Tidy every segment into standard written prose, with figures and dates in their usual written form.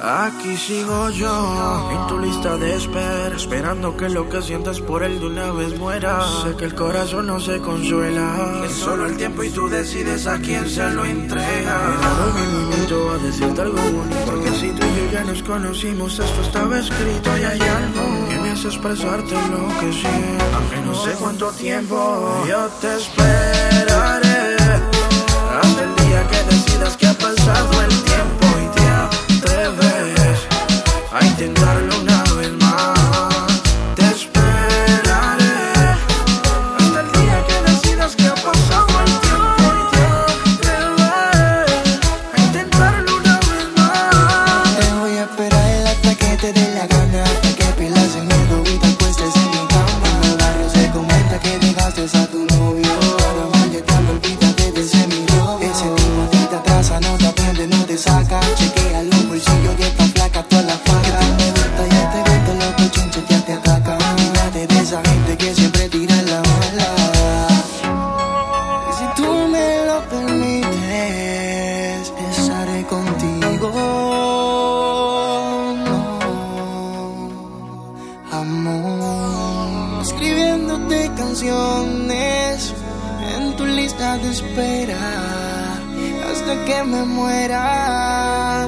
Aquí sigo yo, en tu lista de espera, esperando que lo que sientas por él de una vez muera. Sé que el corazón no se consuela, es solo el tiempo y tú decides a quién se lo entrega. No me limito a decirte algo bonito, porque si tú y yo ya nos conocimos, esto estaba escrito y hay algo que me hace expresarte lo que siento. Aunque no sé cuánto tiempo, yo te esperaré hasta el día que decidas que ha pasado el tiempo y te atreves a intentarlo una vez más. Te esperaré hasta el día que decidas que ha pasado el tiempo y te atreves a intentarlo una vez más. Te voy a esperar hasta que te dé la gana, hasta que pierdas el miedo y te acuestes en mi cama. En el barrio se comenta que dejaste a tu novio, ahora mañana olvídate de ese mi novio. Ese tipo a ti te atrasa, no te aprende, no te saca. Chequea los bolsillos y esta flaca toda la faja. Que tú me gusta, ya te gusta, los cochinches ya te atacan. Olvídate de esa gente que siempre tira la mala. Y si tú me lo permites, estaré contigo, amor. Escribiéndote canciones en tu lista de espera hasta que me muera.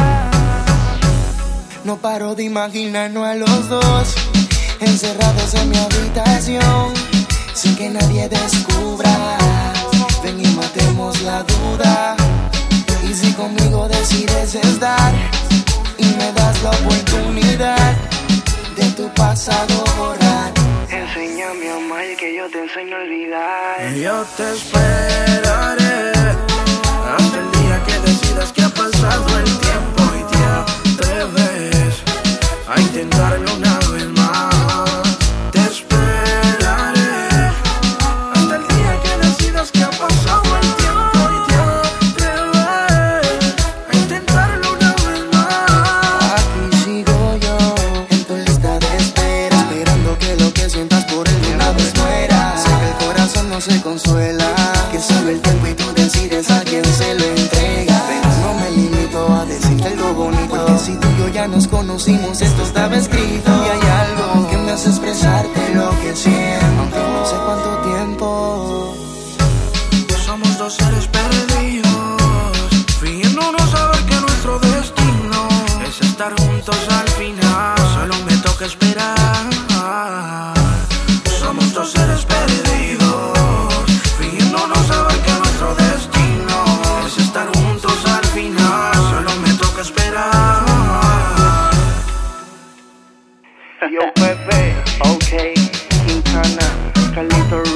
No paro de imaginarnos a los dos encerrados en mi habitación sin que nadie descubra. Ven y matemos la duda. Y si conmigo decides estar y me das la oportunidad de tu pasado borrar, enséñame a amar que yo te enseño a olvidar. Yo te esperaré hasta el día que decidas que ha pasado el tiempo y te atreves a intentarlo una vez más. Te esperaré hasta el día que decidas que ha pasado el tiempo y te atreves a intentarlo una vez más. Aquí sigo yo, en tu lista de espera, esperando que lo que sientas por él de una vez muera. Sé que el corazón no se consuela, que solo el tiempo y tú decides a quién se lo entrega. Pero no me limito a decirte algo bonito, porque si tú y yo ya nos conocimos, esto estaba escrito. Y hay algo que me hace expresarte lo que siento, aunque no sé cuánto tiempo. Somos dos seres perdidos, fingiendo no saber que nuestro destino es estar juntos al final. Solo me toca esperar. Somos dos seres perdidos, fingiendo no saber que nuestro destino es estar juntos al final. Solo me toca esperar. Yo Pepe, ok, Quintana, Carlito